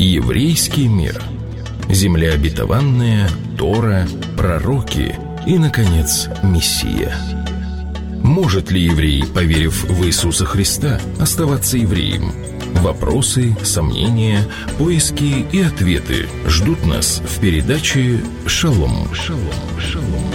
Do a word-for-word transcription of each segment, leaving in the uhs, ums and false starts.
Еврейский мир. Земля обетованная, Тора, пророки и, наконец, Мессия. Может ли еврей, поверив в Иисуса Христа, оставаться евреем? Вопросы, сомнения, поиски и ответы ждут нас в передаче «Шалом». Шалом, шалом.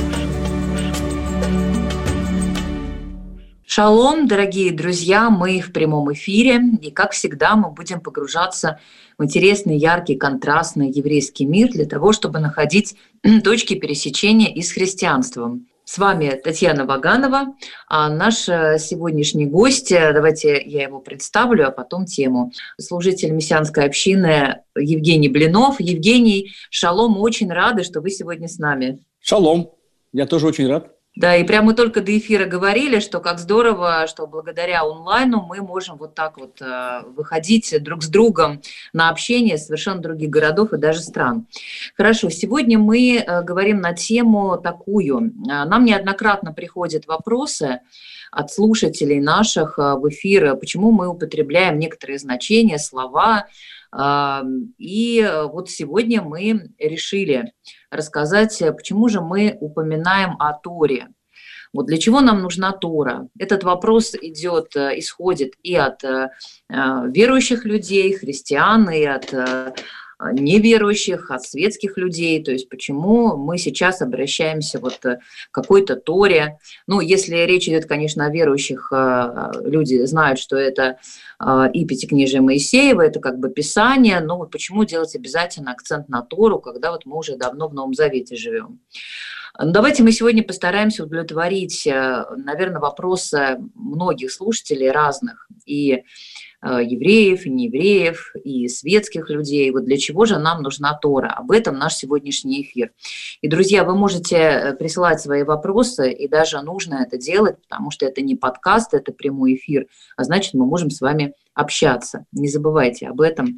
Шалом, дорогие друзья, мы в прямом эфире, и, как всегда, мы будем погружаться в интересный, яркий, контрастный еврейский мир для того, чтобы находить точки пересечения и с христианством. С вами Татьяна Ваганова, а наш сегодняшний гость, давайте я его представлю, а потом тему. Служитель мессианской общины Евгений Блинов. Евгений, шалом, очень рады, что вы сегодня с нами. Шалом, я тоже очень рад. Да, и прямо мы только до эфира говорили, что как здорово, что благодаря онлайну мы можем вот так вот э, выходить друг с другом на общение с совершенно других городов и даже стран. Хорошо, сегодня мы э, говорим на тему такую. Нам неоднократно приходят вопросы от слушателей наших э, в эфир, почему мы употребляем некоторые значения, слова. Э, и вот сегодня мы решили рассказать, почему же мы упоминаем о Торе. Вот для чего нам нужна Тора? Этот вопрос идет, исходит и от верующих людей, христиан, и от неверующих, от светских людей. То есть почему мы сейчас обращаемся вот к какой-то Торе. Ну, если речь идет, конечно, о верующих, люди знают, что это и Пятикнижие Моисеева, это как бы Писание, но вот почему делать обязательно акцент на Тору, когда вот мы уже давно в Новом Завете живем? Давайте мы сегодня постараемся удовлетворить, наверное, вопросы многих слушателей разных, и евреев, и неевреев, и светских людей. Вот для чего же нам нужна Тора? Об этом наш сегодняшний эфир. И, друзья, вы можете присылать свои вопросы, и даже нужно это делать, потому что это не подкаст, это прямой эфир, а значит, мы можем с вами общаться. Не забывайте об этом.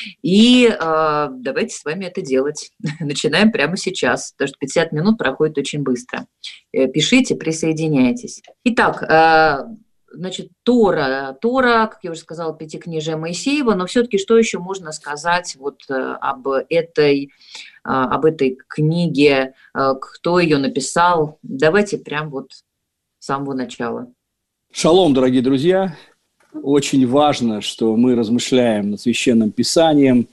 И э, давайте с вами это делать. Начинаем прямо сейчас, потому что пятьдесят минут проходит очень быстро. Пишите, присоединяйтесь. Итак, э, Значит, Тора, Тора, как я уже сказала, Пятикнижие Моисеева, но все-таки что еще можно сказать вот об этой, об этой книге, кто ее написал? Давайте прям вот с самого начала. Шалом, дорогие друзья. Очень важно, что мы размышляем над Священным Писанием,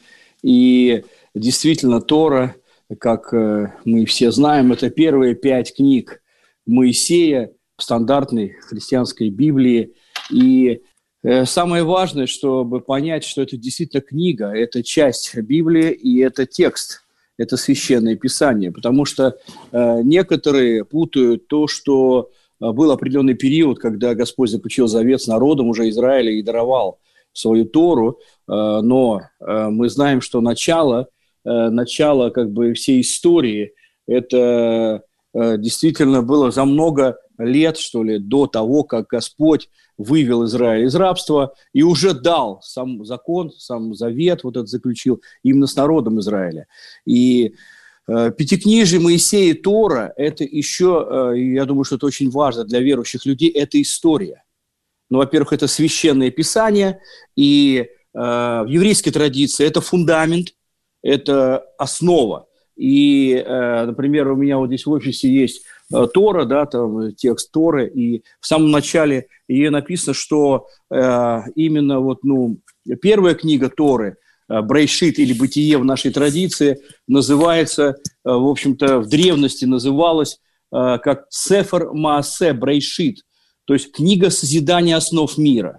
и действительно Тора, как мы все знаем, это первые пять книг Моисея, стандартной христианской Библии. И э, самое важное, чтобы понять, что это действительно книга, это часть Библии, и это текст, это Священное Писание. Потому что э, некоторые путают то, что э, был определенный период, когда Господь заключил завет с народом уже Израиля и даровал свою Тору, э, но э, мы знаем, что начало, э, начало как бы всей истории, это э, действительно было за много лет, что ли, до того, как Господь вывел Израиль из рабства и уже дал сам закон, сам завет, вот этот заключил именно с народом Израиля. И э, Пятикнижие Моисея и Тора, это еще, э, я думаю, что это очень важно для верующих людей, это история. Ну, во-первых, это Священное Писание, и э, в еврейской традиции это фундамент, это основа. И, э, например, у меня вот здесь в офисе есть э, Тора, да, там текст Торы, и в самом начале ей написано, что э, именно вот, ну, первая книга Торы, э, Брейшит или Бытие в нашей традиции, называется, э, в общем-то, в древности называлась э, как Сефер Маасе Брейшит, то есть книга созидания основ мира.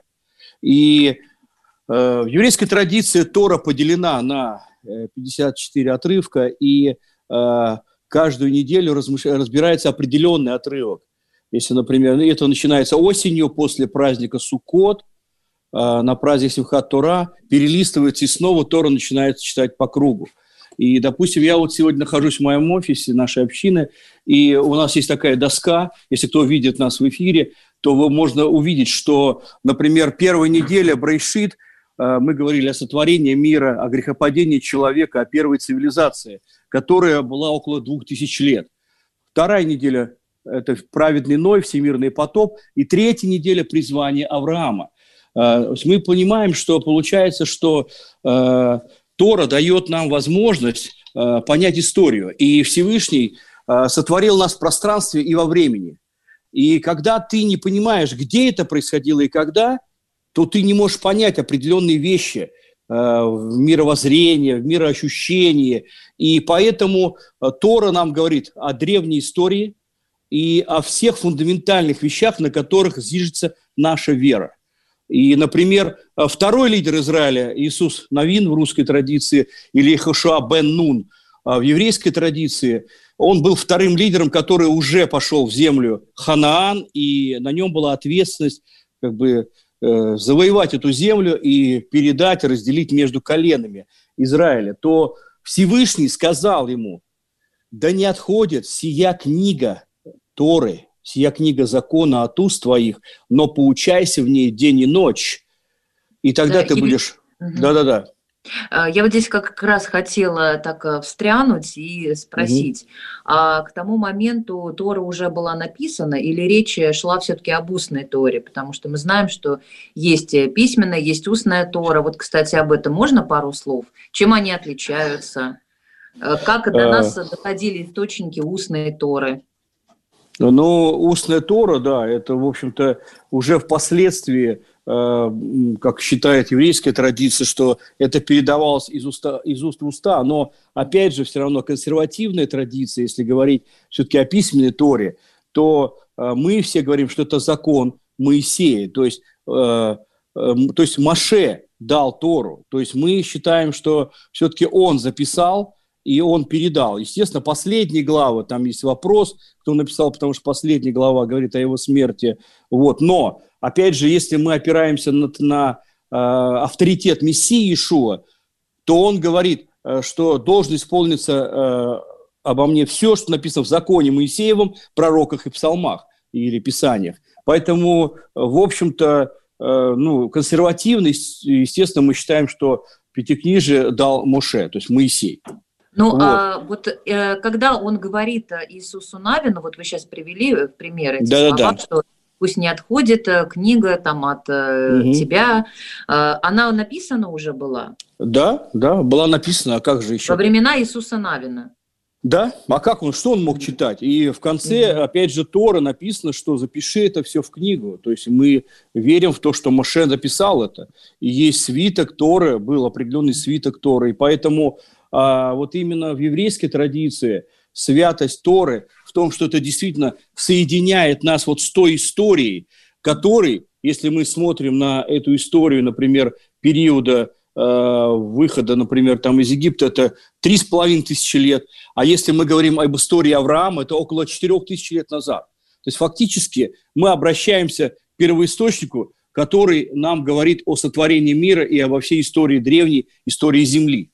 И э, в еврейской традиции Тора поделена на пятьдесят четыре отрывка, и э, каждую неделю размыш... разбирается определенный отрывок. Если, например, это начинается осенью, после праздника Суккот, э, на праздник Симхат Тора, перелистывается, и снова Тора начинается читать по кругу. И, допустим, я вот сегодня нахожусь в моем офисе нашей общины, и у нас есть такая доска, если кто видит нас в эфире, то вы, можно увидеть, что, например, первая неделя Брейшит, мы говорили о сотворении мира, о грехопадении человека, о первой цивилизации, которая была около двух тысяч лет. Вторая неделя – это праведный Ной, всемирный потоп. И третья неделя – призвание Авраама. Мы понимаем, что получается, что Тора дает нам возможность э, понять историю. И Всевышний э, сотворил нас в пространстве и во времени. И когда ты не понимаешь, где это происходило и когда, то ты не можешь понять определенные вещи э, в мировоззрении, в мироощущении. И поэтому э, Тора нам говорит о древней истории и о всех фундаментальных вещах, на которых зиждется наша вера. И, например, второй лидер Израиля, Иисус Навин в русской традиции, или Йехошуа бен Нун в еврейской традиции, он был вторым лидером, который уже пошел в землю Ханаан, и на нем была ответственность как бы э, завоевать эту землю и передать, разделить между коленами Израиля. То Всевышний сказал ему: да не отходит сия книга Торы, сия книга закона от уст твоих, но поучайся в ней день и ночь, и тогда да, ты и... будешь... Угу. Да-да-да. Я вот здесь как раз хотела так встрянуть и спросить, угу. а к тому моменту Тора уже была написана или речь шла все-таки об устной Торе? Потому что мы знаем, что есть письменная, есть устная Тора. Вот, кстати, об этом можно пару слов? Чем они отличаются? Как до нас доходили источники устной Торы? Ну, устная Тора, да, это, в общем-то, уже впоследствии, э, как считает еврейская традиция, что это передавалось из, уста, из уст в уста, но, опять же, все равно консервативная традиция, если говорить все-таки о письменной Торе, то э, мы все говорим, что это закон Моисея, то есть, э, э, то есть Моше дал Тору, то есть мы считаем, что все-таки он записал, и он передал. Естественно, последние главы, там есть вопрос, кто написал, потому что последняя глава говорит о его смерти. Вот. Но, опять же, если мы опираемся на, на э, авторитет Мессии Иешуа, то он говорит, э, что должно исполниться э, обо мне все, что написано в законе Моисеевом, пророках и псалмах или писаниях. Поэтому, в общем-то, э, ну, консервативно, естественно, мы считаем, что Пятикнижие дал Моше, то есть Моисей. Ну, вот. а вот э, когда он говорит Иисусу Навину, вот вы сейчас привели в пример эти да, слова, да. что пусть не отходит книга там от э, угу. тебя, э, она написана уже была? Да, да, была написана, а как же еще? Во времена Иисуса Навина. Да, а как он, что он мог читать? И в конце, угу. опять же, Тора написано, что запиши это все в книгу. То есть мы верим в то, что Моше записал это. И есть свиток Торы, был определенный свиток Торы, и поэтому... А вот именно в еврейской традиции святость Торы в том, что это действительно соединяет нас вот с той историей, которой, если мы смотрим на эту историю, например, периода э, выхода, например, там из Египта, это три с половиной тысячи лет, а если мы говорим об истории Авраама, это около четырех тысяч лет назад. То есть фактически мы обращаемся к первоисточнику, который нам говорит о сотворении мира и обо всей истории древней, истории Земли.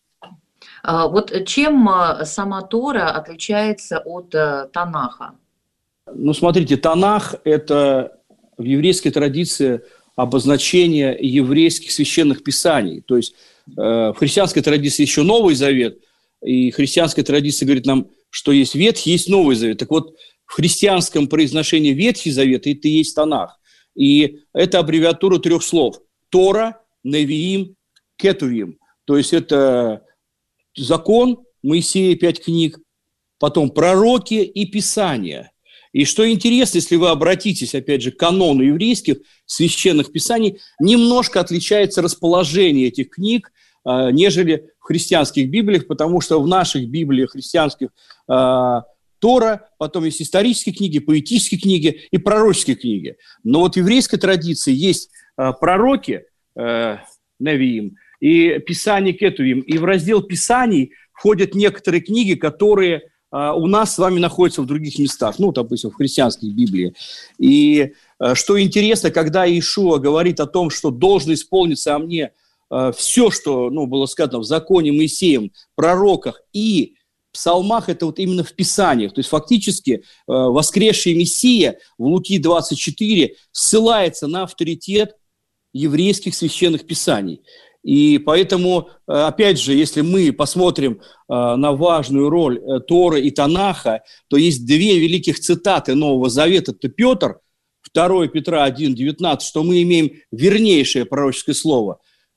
Вот чем сама Тора отличается от Танаха? Ну, смотрите, Танах – это в еврейской традиции обозначение еврейских священных писаний. То есть э, в христианской традиции еще Новый Завет, и христианская традиция говорит нам, что есть Ветхий, есть Новый Завет. Так вот, в христианском произношении Ветхий Завет – это и есть Танах. И это аббревиатура трех слов – Тора, Невиим, Кетувим. То есть это... закон Моисея, пять книг, потом пророки и Писания. И что интересно, если вы обратитесь, опять же, к канону еврейских священных писаний, немножко отличается расположение этих книг, э, нежели в христианских библиях, потому что в наших библиях христианских э, Тора, потом есть исторические книги, поэтические книги и пророческие книги. Но вот в еврейской традиции есть э, пророки, э, Невиим, и Писание Кетувим. И в раздел Писаний входят некоторые книги, которые а, у нас с вами находятся в других местах, ну, допустим, в христианской Библии. И а, что интересно, когда Иешуа говорит о том, что должно исполниться о мне а, все, что ну, было сказано в законе Моисеем, пророках и псалмах, это вот именно в Писаниях. То есть фактически а, воскресший Мессия в Луки двадцать четыре ссылается на авторитет еврейских священных писаний. И поэтому, опять же, если мы посмотрим на важную роль Торы и Танаха, то есть две великих цитаты Нового Завета. Это Петр, второе Петра один девятнадцать, что мы имеем вернейшее пророческое слово.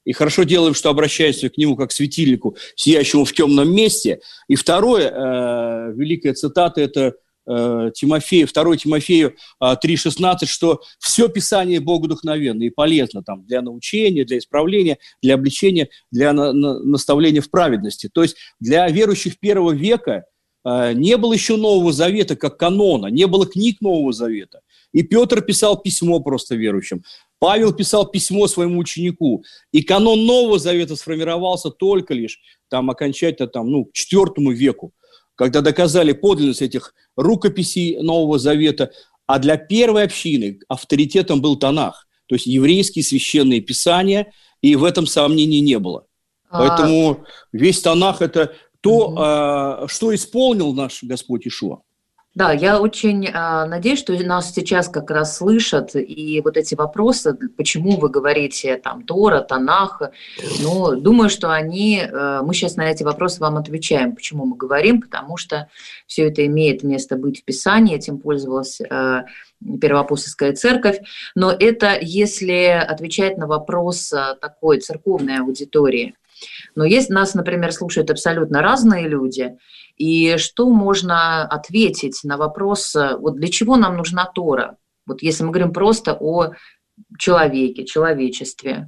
И хорошо делаем, что обращаемся к нему как к светильнику, сияющему в темном месте. И второе, э, великая цитата, это э, Тимофею, второе Тимофею э, три шестнадцать, что все Писание богодухновенно и полезно там, для научения, для исправления, для обличения, для на, на, наставления в праведности. То есть для верующих первого века э, не было еще Нового Завета как канона, не было книг Нового Завета. И Петр писал письмо просто верующим. Павел писал письмо своему ученику. И канон Нового Завета сформировался только лишь там, окончательно там, ну, к четвёртому веку, когда доказали подлинность этих рукописей Нового Завета. А для первой общины авторитетом был Танах, то есть еврейские священные писания, и в этом сомнений не было. А... Поэтому весь Танах – это то, угу. а, что исполнил наш Господь Иешуа. Да, я очень э, надеюсь, что нас сейчас как раз слышат, и вот эти вопросы, почему вы говорите там Тора, Танах, ну, думаю, что они, э, мы сейчас на эти вопросы вам отвечаем, почему мы говорим, потому что все это имеет место быть в Писании, этим пользовалась э, Первоапостольская церковь, но это если отвечать на вопрос такой церковной аудитории. Но есть нас, например, слушают абсолютно разные люди, и что можно ответить на вопрос, вот для чего нам нужна Тора? Вот если мы говорим просто о человеке, человечестве,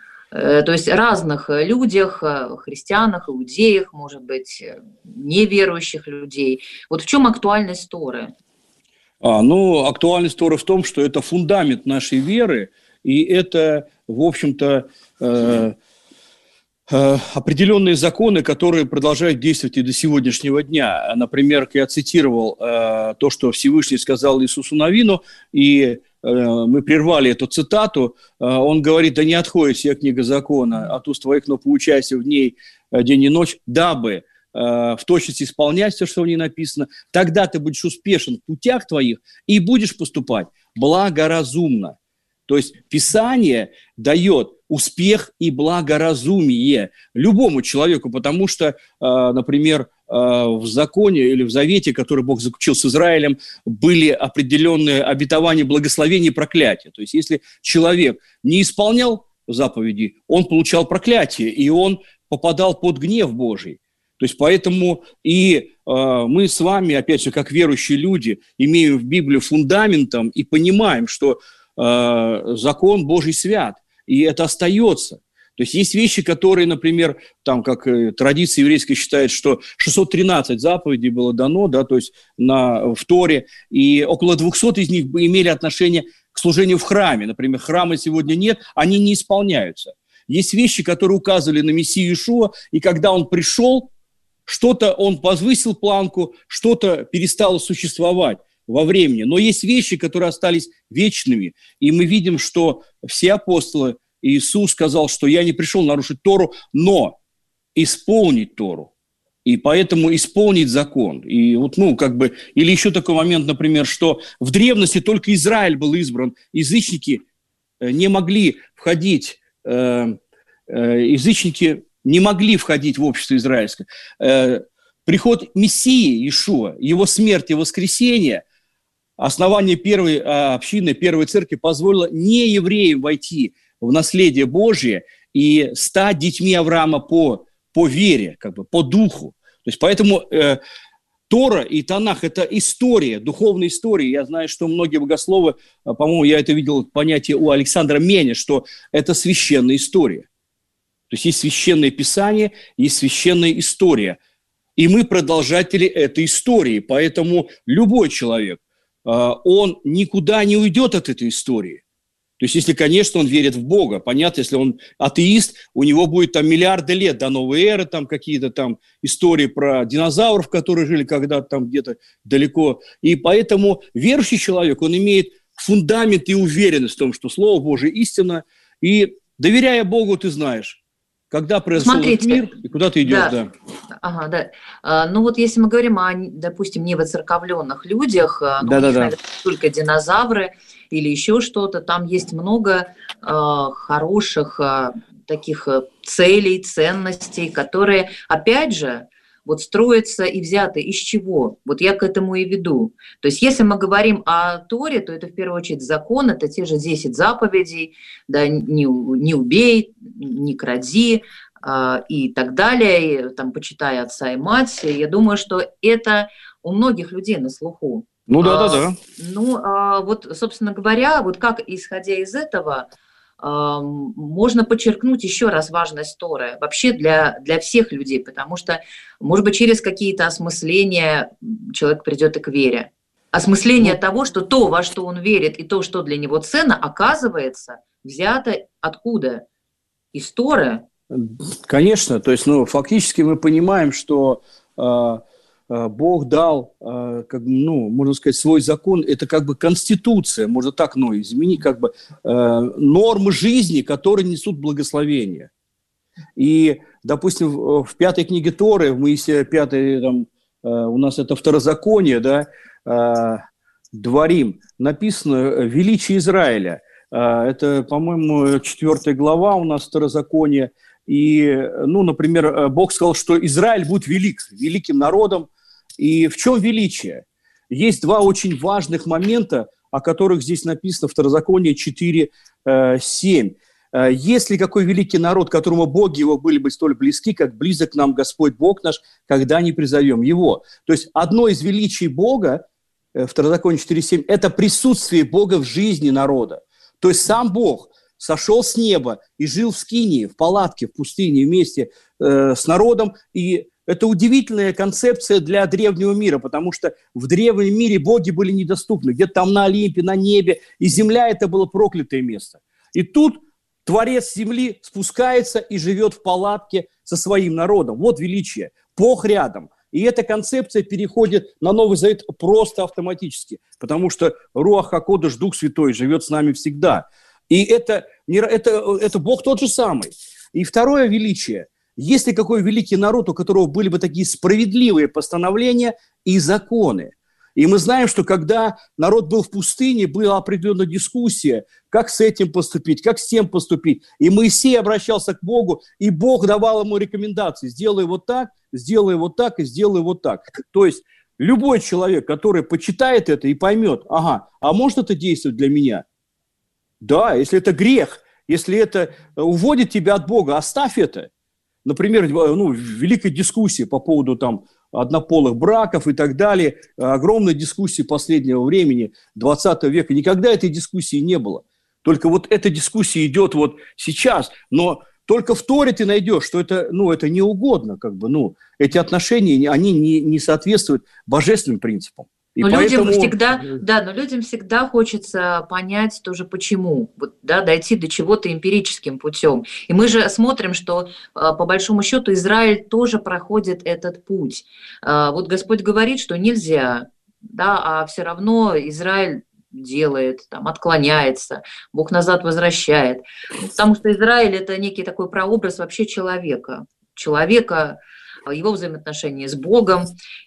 то есть разных людях, христианах, иудеях, может быть, неверующих людей. Вот в чем актуальность Торы? А, ну, актуальность Торы в том, что это фундамент нашей веры, и это, в общем-то, э, определенные законы, которые продолжают действовать и до сегодняшнего дня. Например, я цитировал э, то, что Всевышний сказал Иисусу Навину, и э, мы прервали эту цитату. Э, он говорит: «Да не отходит сия книга закона от уст твоих, но поучайся в ней день и ночь, дабы э, в точности исполнять все, что в ней написано. Тогда ты будешь успешен в путях твоих и будешь поступать благоразумно». То есть Писание дает успех и благоразумие любому человеку, потому что, например, в законе или в завете, который Бог заключил с Израилем, были определенные обетования, благословения и проклятия. То есть если человек не исполнял заповеди, он получал проклятие, и он попадал под гнев Божий. То есть поэтому и э, мы с вами, опять же, как верующие люди, имеем в Библию фундаментом и понимаем, что э, закон Божий свят, и это остается. То есть есть вещи, которые, например, там, как э, традиция еврейская считает, что шестьсот тринадцать заповедей было дано, да, то есть на, в Торе, и около двухсот из них имели отношение к служению в храме. Например, храма сегодня нет, они не исполняются. Есть вещи, которые указывали на Мессию Иешуа, и когда он пришел, что-то он возвысил планку, что-то перестало существовать во времени. Но есть вещи, которые остались вечными. И мы видим, что все апостолы, Иисус сказал, что я не пришел нарушить Тору, но исполнить Тору. И поэтому исполнить закон. И вот, ну, как бы, или еще такой момент, например, что в древности только Израиль был избран. Язычники не могли входить, э, э, язычники не могли входить в общество израильское. Э, приход Мессии Иешуа, его смерть и воскресение, основание первой общины, первой церкви позволило неевреям войти в наследие Божие и стать детьми Авраама по, по вере, как бы, по духу. То есть поэтому э, Тора и Танах – это история, духовная история. Я знаю, что многие богословы, по-моему, я это видел понятие у Александра Меня, что это священная история. То есть есть священное писание, есть священная история. И мы продолжатели этой истории. Поэтому любой человек, он никуда не уйдет от этой истории. То есть если, конечно, он верит в Бога. Понятно, если он атеист, у него будет там миллиарды лет до новой эры, там какие-то там истории про динозавров, которые жили когда-то там где-то далеко. И поэтому верующий человек, он имеет фундамент и уверенность в том, что Слово Божие истина. И доверяя Богу, ты знаешь, когда произошел этот мир и куда ты идешь, да. да. Ага, да. А, ну вот если мы говорим о, допустим, невоцерковленных людях, ну, да, у них, да, наверное, только динозавры или еще что-то, там есть много э, хороших э, таких целей, ценностей, которые, опять же, вот строятся и взяты из чего? Вот я к этому и веду. То есть если мы говорим о Торе, то это в первую очередь закон, это те же десять заповедей, да, не, не убей, не кради, и так далее, и, там, почитай отца и мать. Я думаю, что это у многих людей на слуху. Ну да, да, да. Ну, вот, собственно говоря, вот как, исходя из этого, можно подчеркнуть еще раз важность Торы вообще для, для всех людей, потому что, может быть, через какие-то осмысления человек придет и к вере. Осмысление ну, того, что то, во что он верит, и то, что для него ценно, оказывается, взято откуда? Из Торы. Конечно, то есть, ну, фактически мы понимаем, что э, э, Бог дал, э, как, ну, можно сказать, свой закон, это как бы конституция, можно так, ну, изменить, как бы э, нормы жизни, которые несут благословение. И, допустим, в, в пятой книге Торы, в Моисея пятой, там, э, у нас это второзаконие, да, э, Дворим, написано «Величие Израиля». Э, это, по-моему, четвертая глава у нас второзаконие. И, ну, например, Бог сказал, что Израиль будет велик, великим народом. И в чем величие? Есть два очень важных момента, о которых здесь написано в Второзаконии четыре семь. Есть ли какой великий народ, которому боги его были бы столь близки, как близок нам Господь Бог наш, когда не призовем его? То есть одно из величий Бога, Второзаконие четыре семь, это присутствие Бога в жизни народа. То есть сам Бог сошел с неба и жил в Скинии, в палатке, в пустыне вместе э, с народом. И это удивительная концепция для древнего мира, потому что в древнем мире боги были недоступны. Где-то там на Олимпе, на небе. И земля – это было проклятое место. И тут Творец земли спускается и живет в палатке со своим народом. Вот величие. Бог рядом. И эта концепция переходит на Новый Завет просто автоматически, потому что Руах ха-Кодеш, Дух Святой, живет с нами всегда. И это, это, это Бог тот же самый. И второе величие. Есть ли какой великий народ, у которого были бы такие справедливые постановления и законы? И мы знаем, что когда народ был в пустыне, была определенная дискуссия, как с этим поступить, как с тем поступить. И Моисей обращался к Богу, и Бог давал ему рекомендации. Сделай вот так, сделай вот так и сделай вот так. То есть любой человек, который почитает это и поймет, ага, а может это действовать для меня? Да, если это грех, если это уводит тебя от Бога, оставь это. Например, ну, великая дискуссия по поводу там однополых браков и так далее, огромная дискуссия последнего времени, двадцатого века. Никогда этой дискуссии не было. Только вот эта дискуссия идет вот сейчас, но только в Торе ты найдешь, что это, ну, это не угодно, как бы, ну, эти отношения, они не, не соответствуют божественным принципам. И но поэтому... людям всегда, да, но людям всегда хочется понять тоже почему, вот, да, дойти до чего-то эмпирическим путем. И мы же смотрим, что по большому счету Израиль тоже проходит этот путь. Вот Господь говорит, что нельзя, да, а все равно Израиль делает, там, отклоняется, Бог назад возвращает. Потому что Израиль – это некий такой прообраз вообще человека, человека, его взаимоотношения с Богом.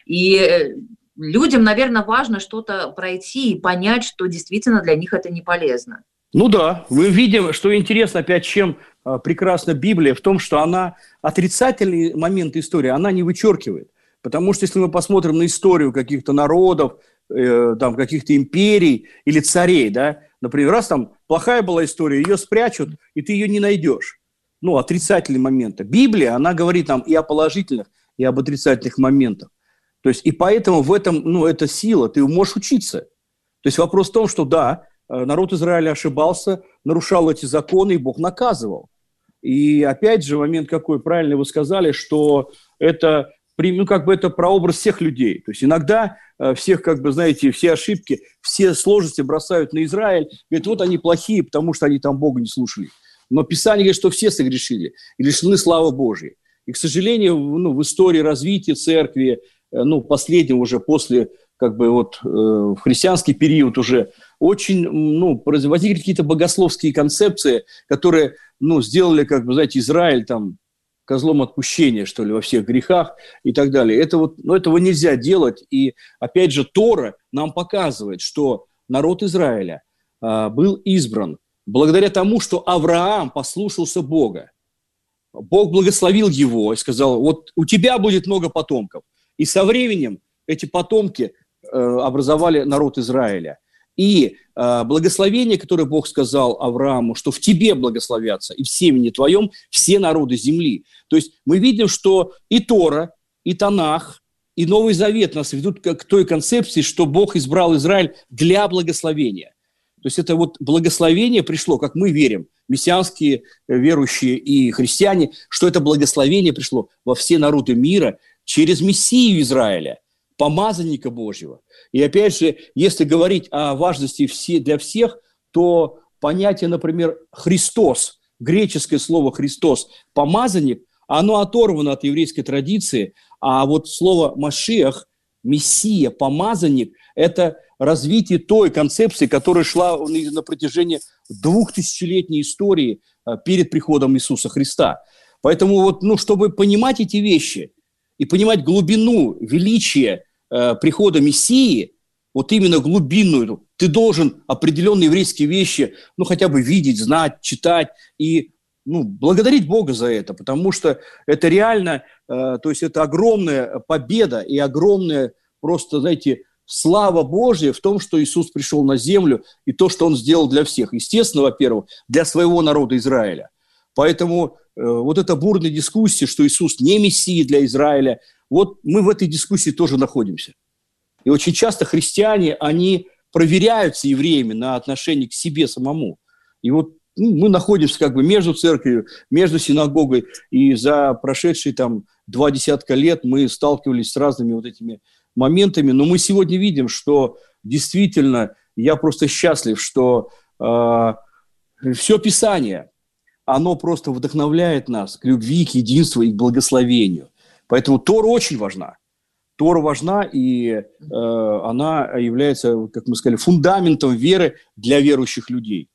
И людям, наверное, важно что-то пройти и понять, что действительно для них это не полезно. Ну да, мы видим, что интересно, опять, чем а, прекрасна Библия, в том, что она отрицательные моменты истории, она не вычеркивает. Потому что если мы посмотрим на историю каких-то народов, э, там, каких-то империй или царей, да, например, раз там плохая была история, ее спрячут, и ты ее не найдешь. Ну, отрицательные моменты. Библия, она говорит нам и о положительных, и об отрицательных моментах. То есть, и поэтому в этом, ну, это сила, ты можешь учиться. То есть вопрос в том, что да, народ Израиля ошибался, нарушал эти законы, и Бог наказывал. И опять же, момент какой, правильно вы сказали, что это, ну, как бы это прообраз всех людей. То есть иногда всех, как бы, знаете, все ошибки, все сложности бросают на Израиль, говорят, вот они плохие, потому что они там Бога не слушали. Но Писание говорит, что все согрешили и лишены славы Божьей. И, к сожалению, ну, в истории развития церкви, ну, последнего уже после, как бы, вот, э, в христианский период уже очень, ну, возникли какие-то богословские концепции, которые, ну, сделали, как бы, знаете, Израиль там козлом отпущения, что ли, во всех грехах и так далее. Это вот, ну, этого нельзя делать. И, опять же, Тора нам показывает, что народ Израиля э, был избран благодаря тому, что Авраам послушался Бога. Бог благословил его и сказал, вот у тебя будет много потомков. И со временем эти потомки э, образовали народ Израиля. И э, благословение, которое Бог сказал Аврааму, что в тебе благословятся, и в семени твоем все народы земли. То есть мы видим, что и Тора, и Танах, и Новый Завет нас ведут к той концепции, что Бог избрал Израиль для благословения. То есть это вот благословение пришло, как мы верим, мессианские верующие и христиане, что это благословение пришло во все народы мира через Мессию Израиля, помазанника Божьего. И опять же, если говорить о важности для всех, то понятие, например, Христос, греческое слово Христос, помазанник, оно оторвано от еврейской традиции, а вот слово Машиах, Мессия, помазанник, это развитие той концепции, которая шла на протяжении двухтысячелетней истории перед приходом Иисуса Христа. Поэтому вот, ну, чтобы понимать эти вещи и понимать глубину, величие э, прихода Мессии, вот именно глубинную, ты должен определенные еврейские вещи, ну, хотя бы видеть, знать, читать и, ну, благодарить Бога за это, потому что это реально, э, то есть это огромная победа и огромная просто, знаете, слава Божья в том, что Иисус пришел на землю и то, что Он сделал для всех. Естественно, во-первых, для своего народа Израиля. Поэтому э, вот эта бурная дискуссия, что Иисус не Мессия для Израиля, вот мы в этой дискуссии тоже находимся. И очень часто христиане, они проверяются евреями на отношение к себе самому. И вот ну, мы находимся как бы между церковью, между синагогой, и за прошедшие там два десятка лет мы сталкивались с разными вот этими моментами, но мы сегодня видим, что действительно, я просто счастлив, что э, все Писание, оно просто вдохновляет нас к любви, к единству и к благословению. Поэтому Тора очень важна. Тора важна, и э, она является, как мы сказали, фундаментом веры для верующих людей.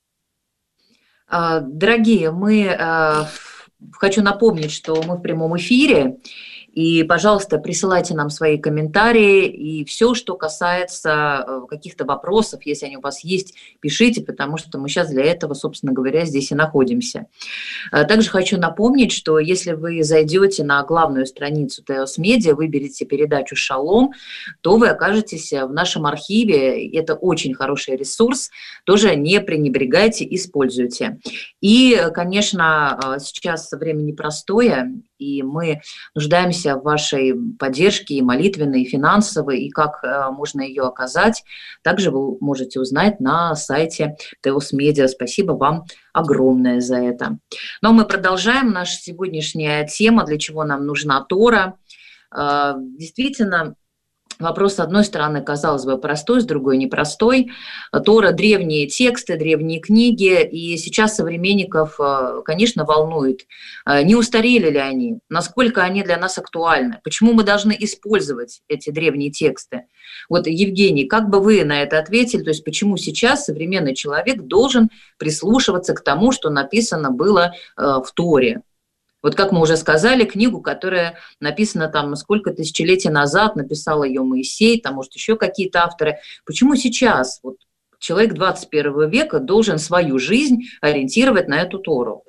Дорогие, мы, хочу напомнить, что мы в прямом эфире. И, пожалуйста, присылайте нам свои комментарии и все, что касается каких-то вопросов, если они у вас есть, пишите, потому что мы сейчас для этого, собственно говоря, здесь и находимся. Также хочу напомнить, что если вы зайдете на главную страницу Теос Медиа, выберете передачу «Шалом», то вы окажетесь в нашем архиве. Это очень хороший ресурс, тоже не пренебрегайте, используйте. И, конечно, сейчас время непростое, и мы нуждаемся в вашей поддержке и молитвенной, и финансовой, и как можно ее оказать. Также вы можете узнать на сайте Теос Медиа. Спасибо вам огромное за это. Но мы продолжаем. Наша сегодняшняя тема, для чего нам нужна Тора. Действительно, вопрос, с одной стороны, казалось бы, простой, с другой непростой. Тора – древние тексты, древние книги, и сейчас современников, конечно, волнует, не устарели ли они, насколько они для нас актуальны, почему мы должны использовать эти древние тексты. Вот, Евгений, как бы вы на это ответили, то есть почему сейчас современный человек должен прислушиваться к тому, что написано было в Торе? Вот как мы уже сказали, книгу, которая написана там сколько тысячелетий назад, написал ее Моисей, там, может, еще какие-то авторы. Почему сейчас вот, человек двадцать первого века должен свою жизнь ориентировать на эту Тору?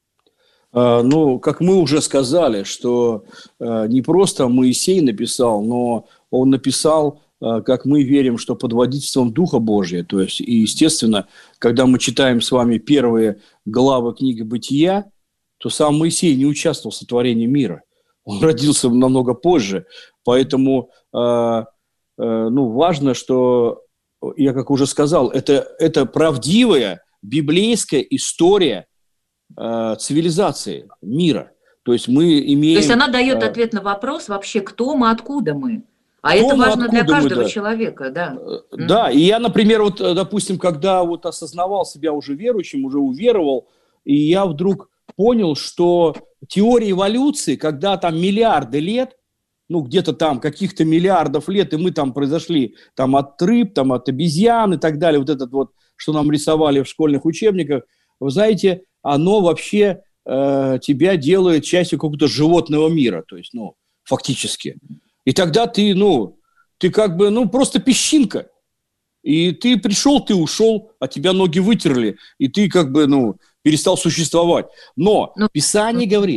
А, ну, как мы уже сказали, что а, не просто Моисей написал, но он написал, а, как мы верим, что под водительством Духа Божия. То есть, и, естественно, когда мы читаем с вами первые главы книги «Бытия», то сам Моисей не участвовал в сотворении мира. Он родился намного позже. Поэтому э, э, ну, важно, что, я как уже сказал, это, это правдивая библейская история э, цивилизации, мира. То есть мы имеем... То есть она дает ответ на вопрос вообще, кто мы, откуда мы. А это важно для каждого мы, да. человека, да. Да, и я, например, вот, допустим, когда вот осознавал себя уже верующим, уже уверовал, и я вдруг понял, что теория эволюции, когда там миллиарды лет, ну, где-то там каких-то миллиардов лет, и мы там произошли там от рыб, там от обезьян и так далее, вот это вот, что нам рисовали в школьных учебниках, вы знаете, оно вообще э, тебя делает частью какого-то животного мира, то есть, ну, фактически. И тогда ты, ну, ты как бы, ну, просто песчинка. И ты пришел, ты ушел, а тебя ноги вытерли, и ты как бы, ну, перестал существовать. Но ну, Писание говорит,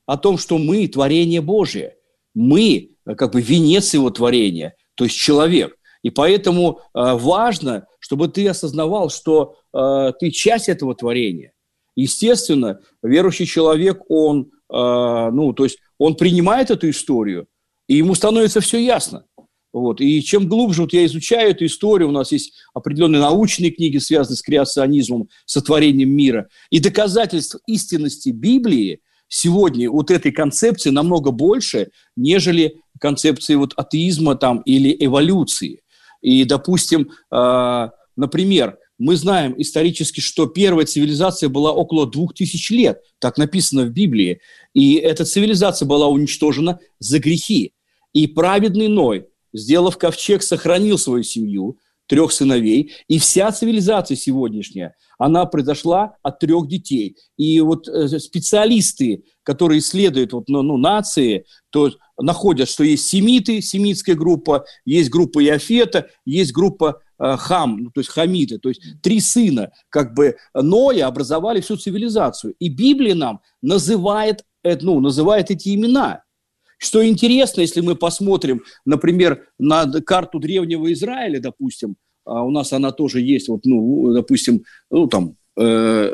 о том, что мы творение Божие. Мы как бы венец его творения, то есть человек. И поэтому э, важно, чтобы ты осознавал, что э, ты часть этого творения. Естественно, верующий человек, он, э, ну, то есть он принимает эту историю, и ему становится все ясно. Вот. И чем глубже вот я изучаю эту историю, у нас есть определенные научные книги, связанные с креационизмом, сотворением мира, и доказательств истинности Библии сегодня вот этой концепции намного больше, нежели концепции вот атеизма там, или эволюции. И, допустим, э, например, мы знаем исторически, что первая цивилизация была около двух тысяч лет, так написано в Библии, и эта цивилизация была уничтожена за грехи. И праведный Ной, сделав ковчег, сохранил свою семью, трех сыновей, и вся цивилизация сегодняшняя, она произошла от трех детей. И вот специалисты, которые исследуют вот, ну, нации, то находят, что есть семиты, семитская группа, есть группа Иафета, есть группа э, Хам, ну, то есть хамиты, то есть три сына как бы Ноя образовали всю цивилизацию. И Библия нам называет, ну, называет эти имена. Что интересно, если мы посмотрим, например, на карту древнего Израиля, допустим, а у нас она тоже есть, вот, ну, допустим, ну, там, э,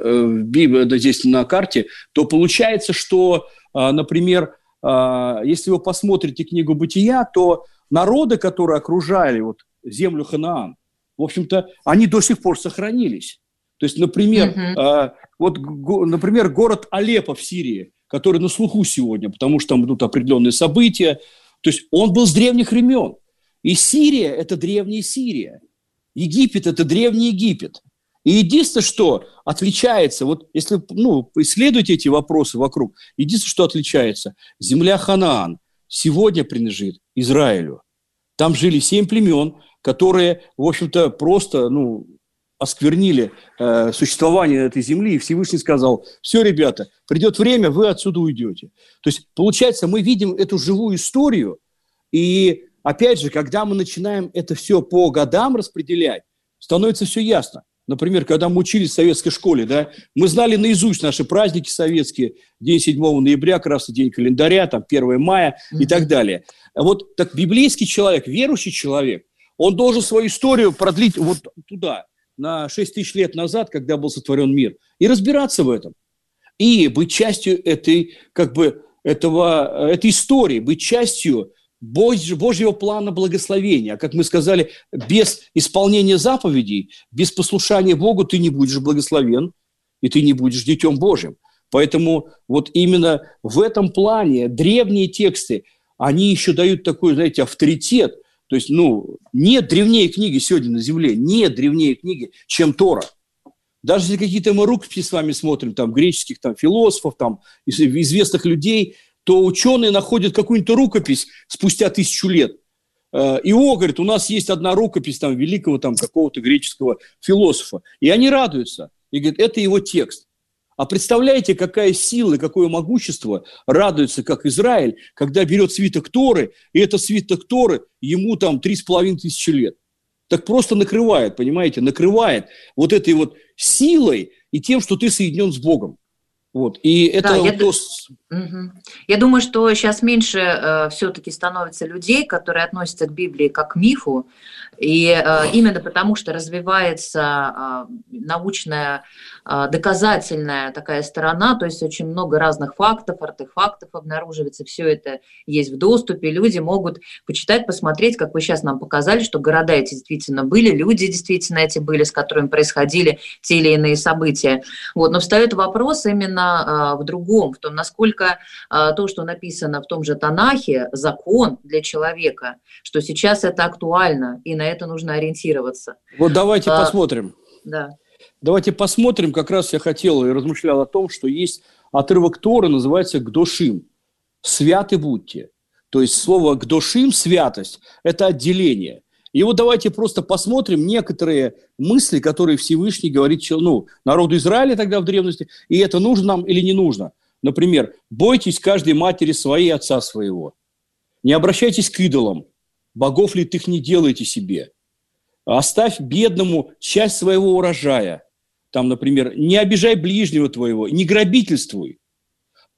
э, да, здесь на карте, то получается, что, э, например, э, если вы посмотрите книгу «Бытия», то народы, которые окружали вот, землю Ханаан, в общем-то, они до сих пор сохранились. То есть, например, mm-hmm. э, вот, го, например, город Алеппо в Сирии, который на слуху сегодня, потому что там идут определенные события. То есть он был с древних времен. И Сирия – это древняя Сирия. Египет – это древний Египет. И единственное, что отличается, вот если ну, исследуете эти вопросы вокруг, единственное, что отличается, земля Ханаан сегодня принадлежит Израилю. Там жили семь племен, которые, в общем-то, просто, ну, осквернили э, существование этой земли, и Всевышний сказал: все, ребята, придет время, вы отсюда уйдете. То есть, получается, мы видим эту живую историю, и, опять же, когда мы начинаем это все по годам распределять, становится все ясно. Например, когда мы учились в советской школе, да, мы знали наизусть наши праздники советские, день седьмого ноября, красный день календаря, там, первое мая mm-hmm. и так далее. Вот так библейский человек, верующий человек, он должен свою историю продлить вот туда, на шесть тысяч лет назад, когда был сотворен мир, и разбираться в этом. И быть частью этой, как бы, этого, этой истории, быть частью Божьего плана благословения. А как мы сказали, без исполнения заповедей, без послушания Богу ты не будешь благословен, и ты не будешь детем Божьим. Поэтому вот именно в этом плане древние тексты, они еще дают такой, знаете, авторитет. То есть, ну, нет древнее книги сегодня на земле, нет древнее книги, чем Тора. Даже если какие-то мы рукописи с вами смотрим, там, греческих там, философов, там, известных людей, то ученые находят какую-нибудь рукопись спустя тысячу лет. Ио говорит, у нас есть одна рукопись там, великого там, какого-то греческого философа. И они радуются. И говорят, это его текст. А представляете, какая сила и какое могущество радуется, как Израиль, когда берет свиток Торы, и этот свиток Торы ему там три с половиной тысячи лет. Так просто накрывает, понимаете, накрывает вот этой вот силой и тем, что ты соединен с Богом. Вот. И это да, вот я, то... угу. я думаю, что сейчас меньше э, все-таки становится людей, которые относятся к Библии как к мифу, и э, именно потому, что развивается э, научная, э, доказательная такая сторона, то есть очень много разных фактов, артефактов обнаруживается, все это есть в доступе, люди могут почитать, посмотреть, как вы сейчас нам показали, что города эти действительно были, люди действительно эти были, с которыми происходили те или иные события. Вот. Но встает вопрос именно э, в другом, в том, насколько э, то, что написано в том же Танахе, закон для человека, что сейчас это актуально, и на это нужно ориентироваться. Вот давайте а, посмотрим. Да. Давайте посмотрим. Как раз я хотел и размышлял о том, что есть отрывок Торы, называется «Гдошим». «Святы будьте». То есть слово «гдошим», «святость» – это отделение. И вот давайте просто посмотрим некоторые мысли, которые Всевышний говорит ну, народу Израиля тогда в древности, и это нужно нам или не нужно. Например, «Бойтесь каждой матери своей, отца своего». «Не обращайтесь к идолам, богов ли их не делайте себе. Оставь бедному часть своего урожая». Там, например, «Не обижай ближнего твоего, не грабительствуй.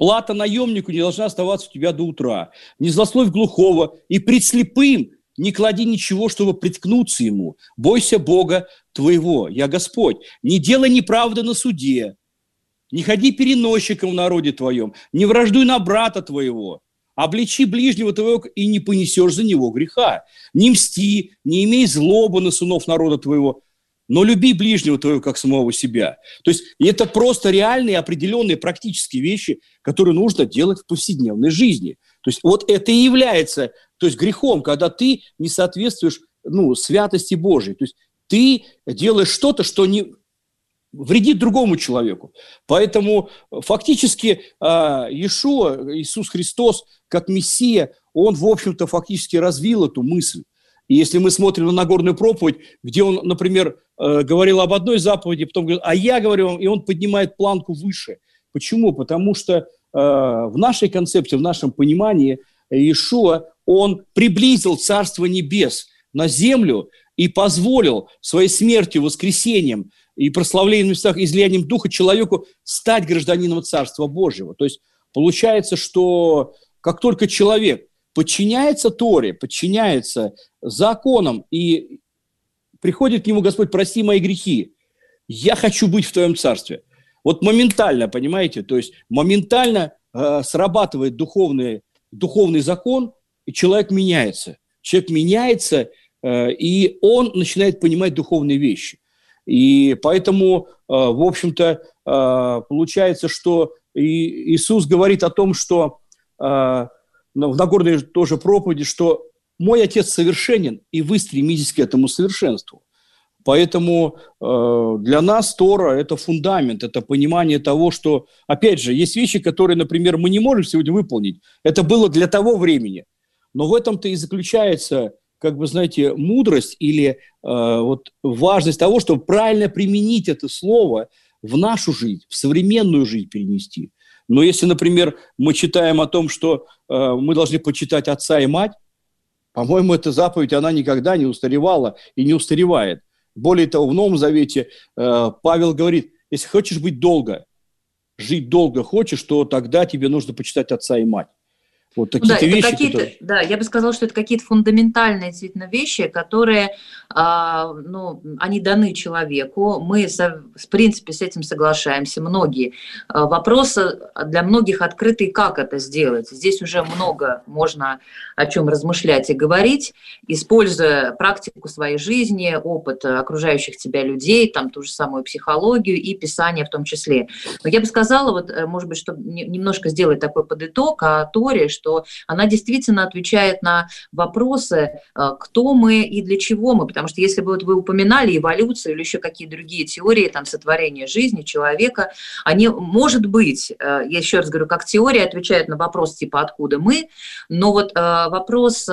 Плата наемнику не должна оставаться у тебя до утра. Не злословь глухого, и пред слепым не клади ничего, чтобы приткнуться ему. Бойся Бога твоего, я Господь. Не делай неправды на суде. Не ходи переносчиком в народе твоем. Не враждуй на брата твоего. Обличи ближнего твоего, и не понесешь за него греха. Не мсти, не имей злобы на сынов народа твоего, но люби ближнего твоего, как самого себя. То есть это просто реальные, определенные практические вещи, которые нужно делать в повседневной жизни. То есть вот это и является, то есть грехом, когда ты не соответствуешь, ну, святости Божией. То есть ты делаешь что-то, что не вредит другому человеку. Поэтому фактически Иешуа, Иисус Христос, как Мессия, он, в общем-то, фактически развил эту мысль. И если мы смотрим на Нагорную проповедь, где он, например, говорил об одной заповеди, потом говорил, а я говорю вам, и он поднимает планку выше. Почему? Потому что в нашей концепции, в нашем понимании Иешуа, он приблизил Царство Небес на землю и позволил своей смертью, воскресением и прославлением в местах излиянием Духа человеку стать гражданином Царства Божьего. То есть получается, что как только человек подчиняется Торе, подчиняется законам, и приходит к нему Господь, прости мои грехи, я хочу быть в твоем царстве. Вот моментально, понимаете, то есть моментально э, срабатывает духовный, духовный закон, и человек меняется. Человек меняется, э, и он начинает понимать духовные вещи. И поэтому, э, в общем-то, э, получается, что и Иисус говорит о том, что э, в Нагорной тоже проповеди, что «мой Отец совершенен, и вы стремитесь к этому совершенству». Поэтому э, для нас Тора – это фундамент, это понимание того, что, опять же, есть вещи, которые, например, мы не можем сегодня выполнить. Это было для того времени. Но в этом-то и заключается, как бы, знаете, мудрость или э, вот важность того, чтобы правильно применить это слово в нашу жизнь, в современную жизнь перенести. Но если, например, мы читаем о том, что э, мы должны почитать отца и мать, по-моему, эта заповедь, она никогда не устаревала и не устаревает. Более того, в Новом Завете э, Павел говорит, если хочешь быть долго, жить долго хочешь, то тогда тебе нужно почитать отца и мать. Вот такие-то да, вещи, какие-то, которые... да, я бы сказала, что это какие-то фундаментальные действительно вещи, которые, а, ну, они даны человеку. Мы, со, в принципе, с этим соглашаемся, многие. А, вопрос для многих открытый, как это сделать. Здесь уже много можно о чем размышлять и говорить, используя практику своей жизни, опыт окружающих тебя людей, там ту же самую психологию и Писание в том числе. Но я бы сказала, вот, может быть, чтобы немножко сделать такой подыток о Торе, что она действительно отвечает на вопросы, кто мы и для чего мы. Потому что если бы вот вы упоминали эволюцию или еще какие другие теории там, сотворения жизни человека, они, может быть, я еще раз говорю, как теория отвечают на вопрос типа «откуда мы?», но вот вопрос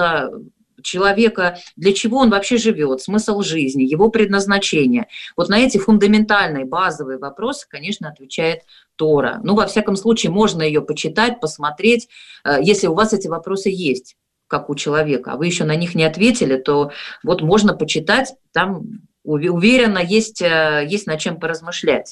человека, для чего он вообще живет, смысл жизни, его предназначение. Вот на эти фундаментальные базовые вопросы, конечно, отвечает Тора. Ну, во всяком случае, можно ее почитать, посмотреть, если у вас эти вопросы есть, как у человека, а вы еще на них не ответили, то вот можно почитать, там, уверенно, есть, есть над чем поразмышлять.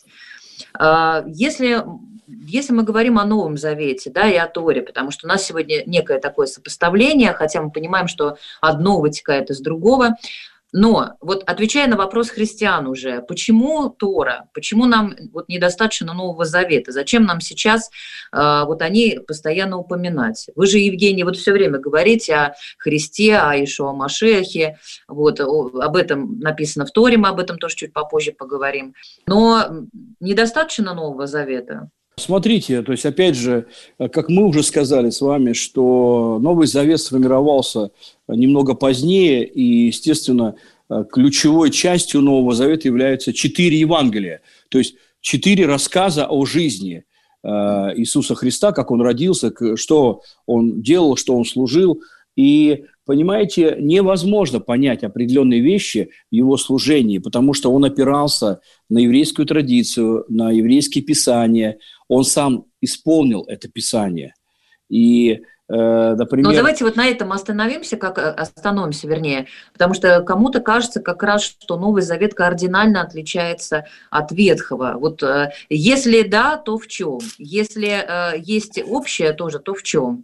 Если... Если мы говорим о Новом Завете, да, и о Торе, потому что у нас сегодня некое такое сопоставление, хотя мы понимаем, что одно вытекает из другого, но вот отвечая на вопрос христиан уже, почему Тора, почему нам вот недостаточно Нового Завета, зачем нам сейчас э, вот они постоянно упоминать? Вы же, Евгений, вот все время говорите о Христе, о Иешуа Машиахе, вот, о, об этом написано в Торе, мы об этом тоже чуть попозже поговорим, но недостаточно Нового Завета? Смотрите, то есть, опять же, как мы уже сказали с вами, что Новый Завет сформировался немного позднее, и, естественно, ключевой частью Нового Завета являются четыре Евангелия, то есть четыре рассказа о жизни Иисуса Христа, как Он родился, что Он делал, что Он служил. И, понимаете, невозможно понять определенные вещи в Его служении, потому что Он опирался на еврейскую традицию, на еврейские писания. Он сам исполнил это Писание. И например... Ну, давайте вот на этом остановимся, как остановимся, вернее, потому что кому-то кажется как раз, что Новый Завет кардинально отличается от Ветхого. Вот если да, то в чем? Если есть общее тоже, то в чем?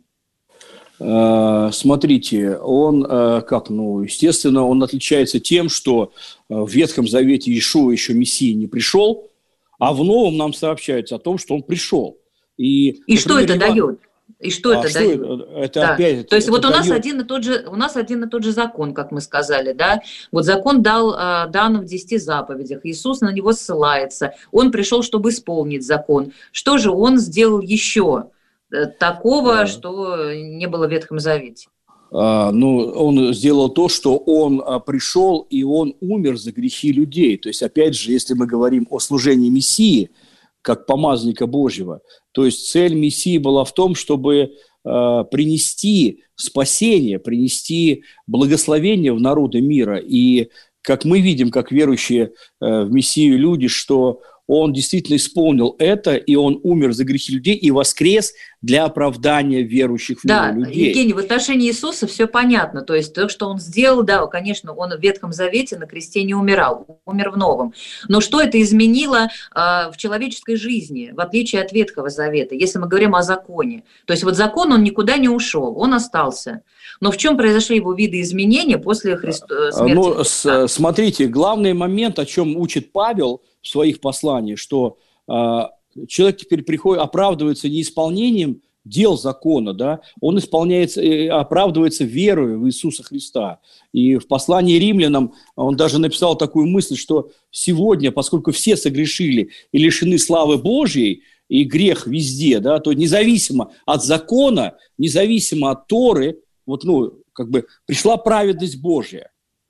Смотрите, он, как, ну, естественно, он отличается тем, что в Ветхом Завете Иешуа еще Мессия не пришел, а в Новом нам сообщается о том, что он пришел. И, и например, что это Иван... дает? И что а это что дает? Это, это да. опять, То есть это вот у нас, дает... один и тот же, у нас один и тот же закон, как мы сказали, да? Вот закон дал, дан в десяти заповедях, Иисус на него ссылается, он пришел, чтобы исполнить закон. Что же он сделал еще такого, да. что не было в Ветхом Завете? А, ну, он сделал то, что он а, пришел и он умер за грехи людей. То есть, опять же, если мы говорим о служении Мессии, как помазника Божьего, то есть цель Мессии была в том, чтобы а, принести спасение, принести благословение в народы мира. И как мы видим, как верующие а, в Мессию люди, что он действительно исполнил это, и он умер за грехи людей и воскрес для оправдания верующих в да, него людей. Евгений, в отношении Иисуса все понятно. То есть то, что он сделал, да, конечно, он в Ветхом Завете на кресте не умирал, умер в Новом. Но что это изменило э, в человеческой жизни, в отличие от Ветхого Завета, если мы говорим о законе? То есть вот закон, он никуда не ушел, он остался. Но в чем произошли его виды изменения после Христа, смерти ну, Христа? С, смотрите, главный момент, о чем учит Павел в своих посланиях, что э, человек теперь приходит, оправдывается не исполнением дел закона, да, он исполняется, э, оправдывается верой в Иисуса Христа. И в послании римлянам он даже написал такую мысль, что сегодня, поскольку все согрешили и лишены славы Божьей, и грех везде, да, то независимо от закона, независимо от Торы, вот, ну, как бы пришла праведность Божья.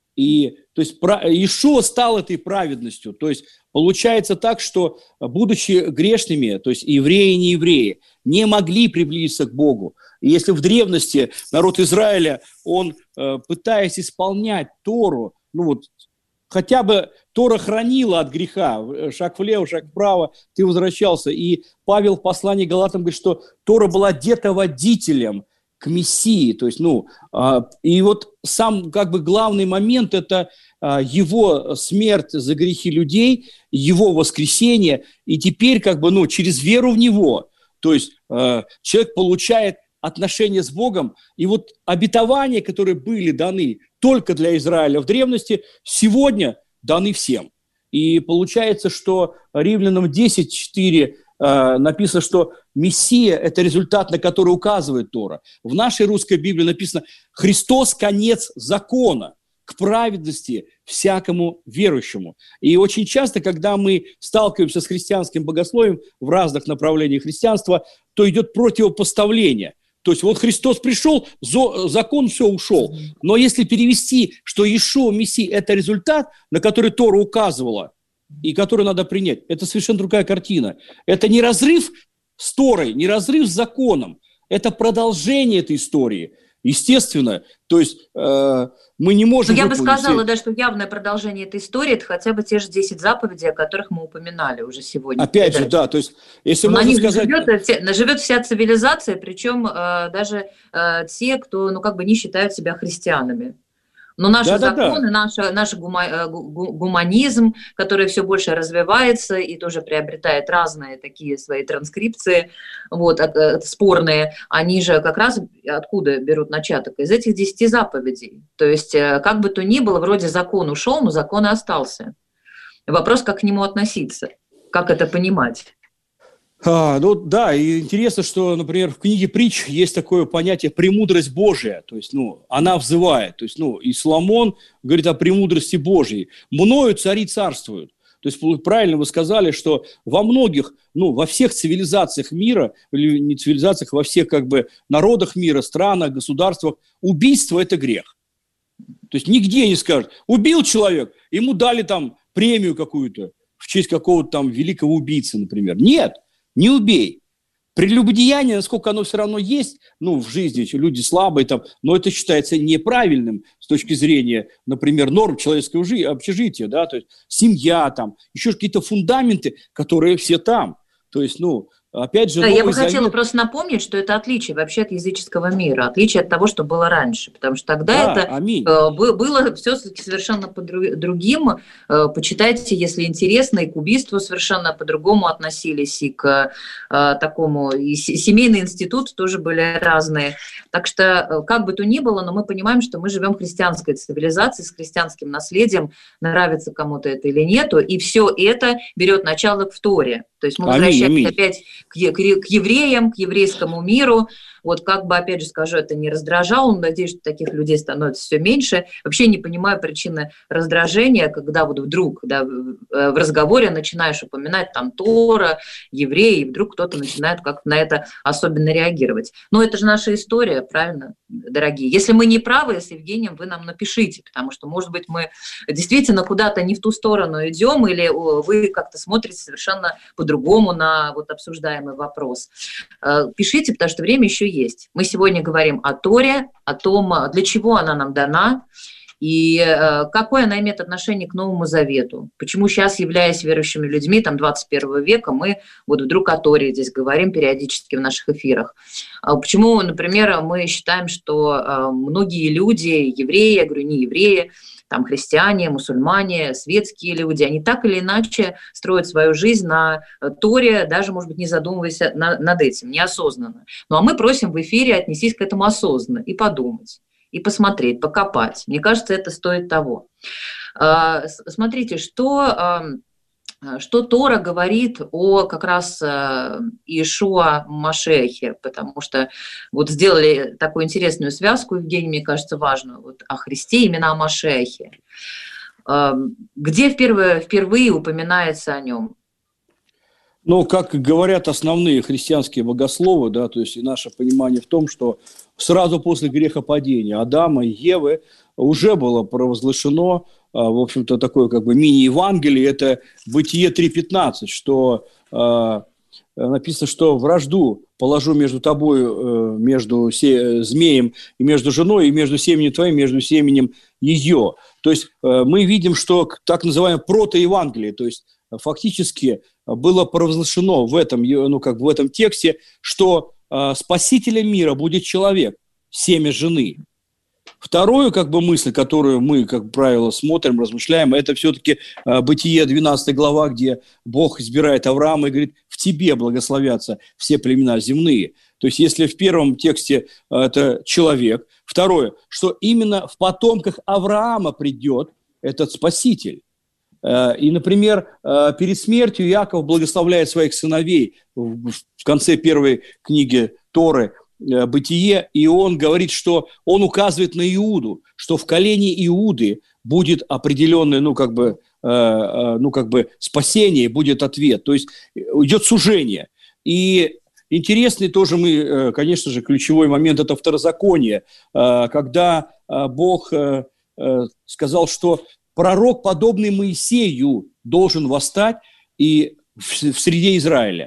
И, то есть, Иешуа стал этой праведностью. То есть, получается так, что, будучи грешными, то есть, евреи и неевреи, не могли приблизиться к Богу. И если в древности народ Израиля, он, пытаясь исполнять Тору, ну вот, хотя бы Тора хранила от греха, шаг влево, шаг вправо, ты возвращался. И Павел в послании Галатам говорит, что Тора была детоводителем к Мессии, то есть, ну, а, и вот сам, как бы, главный момент – это а, его смерть за грехи людей, его воскресение, и теперь, как бы, ну, через веру в него, то есть, а, человек получает отношения с Богом, и вот обетования, которые были даны только для Израиля в древности, сегодня даны всем. И получается, что Римлянам десять четыре написано, что Мессия – это результат, на который указывает Тора. В нашей русской Библии написано «Христос – конец закона к праведности всякому верующему». И очень часто, когда мы сталкиваемся с христианским богословием в разных направлениях христианства, то идет противопоставление. То есть вот Христос пришел, закон все ушел. Но если перевести, что Иешуа Мессия – это результат, на который Тора указывала, и который надо принять. Это совершенно другая картина. Это не разрыв с Торой, не разрыв с законом. Это продолжение этой истории. Естественно, то есть э, мы не можем... Но я бы сказала, да, что явное продолжение этой истории – это хотя бы те же десять заповедей, о которых мы упоминали уже сегодня. Опять же, да, то есть если Но можно сказать... Живет, живет вся цивилизация, причем э, даже э, те, кто, ну, как бы не считают себя христианами. Но наши да, законы, да, да. наш, наш гума, гуманизм, который все больше развивается и тоже приобретает разные такие свои транскрипции, вот, спорные, они же как раз откуда берут начаток? Из этих десяти заповедей. То есть, как бы то ни было, вроде закон ушел, но закон и остался. Вопрос, как к нему относиться, как это понимать. А, ну да, и интересно, что, например, в книге «Притч» есть такое понятие «премудрость Божия», то есть, ну, она взывает, то есть, ну, и Соломон говорит о премудрости Божьей. «Мною цари царствуют». То есть, правильно вы сказали, что во многих, ну, во всех цивилизациях мира, или не цивилизациях, во всех, как бы, народах мира, странах, государствах, убийство – это грех. То есть, нигде не скажут, убил человек, ему дали там премию какую-то в честь какого-то там великого убийцы, например. Нет. Не убей. Прелюбодеяние, насколько оно все равно есть, ну, в жизни люди слабые, там, но это считается неправильным с точки зрения, например, норм человеческого жи- общежития, да, то есть семья, там, еще какие-то фундаменты, которые все там. То есть, ну, Опять же, да, Новый я бы Завет... хотела просто напомнить, что это отличие вообще от языческого мира, отличие от того, что было раньше, потому что тогда Да, это аминь. э, было все совершенно по-другим. Э, почитайте, если интересно, и к убийству совершенно по-другому относились, и к э, такому, и семейный институт тоже были разные. Так что, э, как бы то ни было, но мы понимаем, что мы живем в христианской цивилизации с христианским наследием, нравится кому-то это или нету, и все это берет начало в Торе. То есть мы возвращаемся аминь, аминь. опять к, к, к евреям, к еврейскому миру. Вот как бы, опять же скажу, это не раздражало, но надеюсь, что таких людей становится все меньше. Вообще не понимаю причины раздражения, когда вот вдруг да, в разговоре начинаешь упоминать там Тора, евреи, и вдруг кто-то начинает как-то на это особенно реагировать. Но это же наша история, правильно, дорогие? Если мы не правы с Евгением, вы нам напишите, потому что, может быть, мы действительно куда-то не в ту сторону идем, или вы как-то смотрите совершенно по-другому на вот обсуждаемый вопрос. Пишите, потому что время еще есть. Мы сегодня говорим о Торе, о том, для чего она нам дана, и э, какое она имеет отношение к Новому Завету. Почему сейчас, являясь верующими людьми там, двадцать первого века, мы вот вдруг о Торе здесь говорим периодически в наших эфирах. А почему, например, мы считаем, что э, многие люди, евреи, я говорю, не евреи, там христиане, мусульмане, светские люди, они так или иначе строят свою жизнь на Торе, даже, может быть, не задумываясь на, над этим, неосознанно. Ну, а мы просим в эфире отнестись к этому осознанно и подумать, и посмотреть, покопать. Мне кажется, это стоит того. Смотрите, что... Что Тора говорит о как раз Иешуа Машиахе, потому что вот сделали такую интересную связку, Евгений, мне кажется, важную, вот о Христе, именно о Машиахе. Где впервые, впервые упоминается о нем? Ну, как говорят основные христианские богословы, да, то есть и наше понимание в том, что сразу после грехопадения Адама и Евы уже было провозглашено, в общем-то, такое как бы мини-евангелие, это Бытие три пятнадцать, что э, написано, что вражду положу между тобой, э, между се- змеем и между женой, и между семенем твоим, между семенем ее. То есть э, мы видим, что так называемое протоевангелие, то есть фактически было провозглашено в этом, ну, как бы в этом тексте, что э, спасителем мира будет человек, семя жены. Вторую как бы мысль, которую мы, как правило, смотрим, размышляем, это все-таки э, Бытие двенадцатая глава, где Бог избирает Авраама и говорит, в тебе благословятся все племена земные. То есть если в первом тексте э, это человек. Второе, что именно в потомках Авраама придет этот спаситель. Э, и, например, э, перед смертью Иаков благословляет своих сыновей в, в конце первой книги Торы, Бытие, и он говорит, что он указывает на Иуду, что в колене Иуды будет определенное, ну, как бы, э, ну, как бы спасение, будет ответ. То есть идет сужение. И интересный тоже мы, конечно же, ключевой момент – это второзаконие, э, когда э, Бог э, э, сказал, что пророк, подобный Моисею, должен восстать и в, в среде Израиля.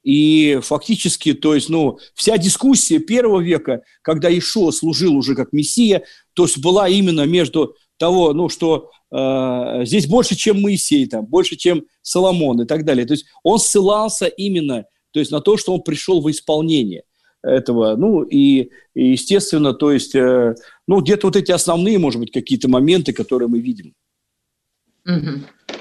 И фактически, то есть, ну, вся дискуссия первого века, когда Иешуа служил уже как Мессия, то есть была именно между того, ну, что э, здесь больше, чем Моисей, там, больше, чем Соломон и так далее. То есть он ссылался именно, то есть, на то, что он пришел в исполнение этого. Ну, и, и естественно, то есть, э, ну, где-то вот эти основные, может быть, какие-то моменты, которые мы видим. Mm-hmm.